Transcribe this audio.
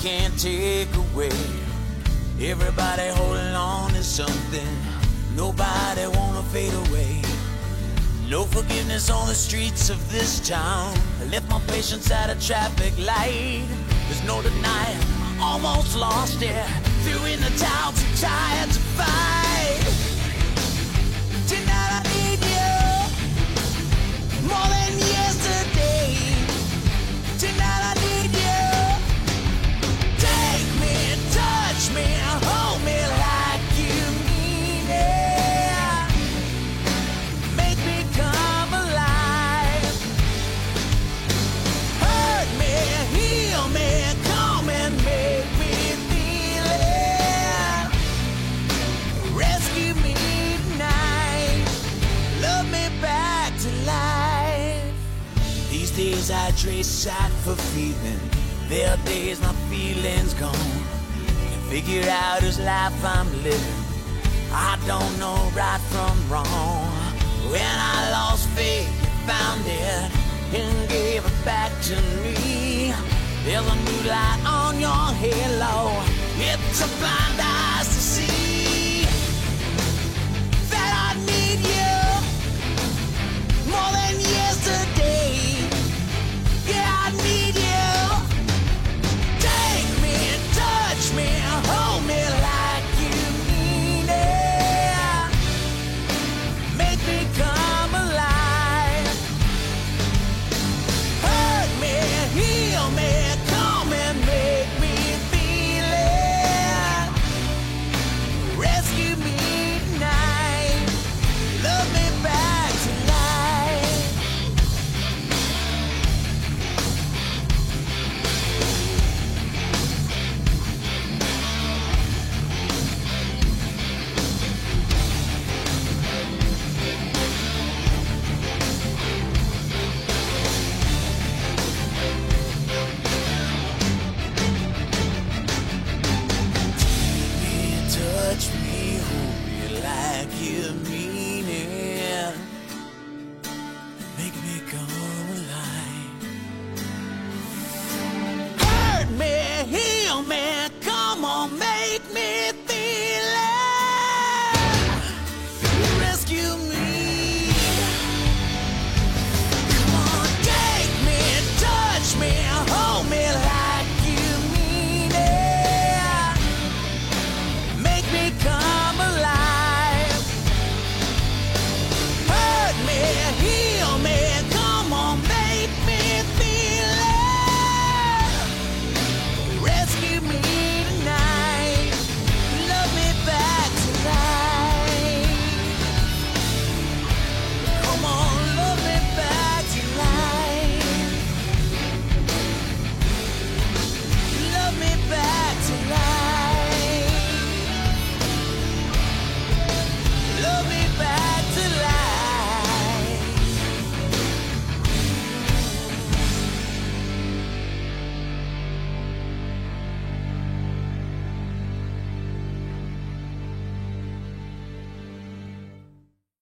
can't take away. Everybody holding on to something. Nobody wanna fade away. No forgiveness on the streets of this town. I left my patience at a traffic light. There's no denying, almost lost it. Threw in the towel, too tired to fight. Tonight I need you more than yesterday. Tonight I need you. Take me, touch me, hold me like you mean it. Make me come alive. Hurt me, heal me, come and make me feel it. Rescue me tonight. Love me back to life. These days I trade sight for feeling. There are days my feelings gone. Can't figure out whose life I'm living. I don't know right from wrong. When I lost faith, you found it and gave it back to me. There's a new light on your halo. It's a blind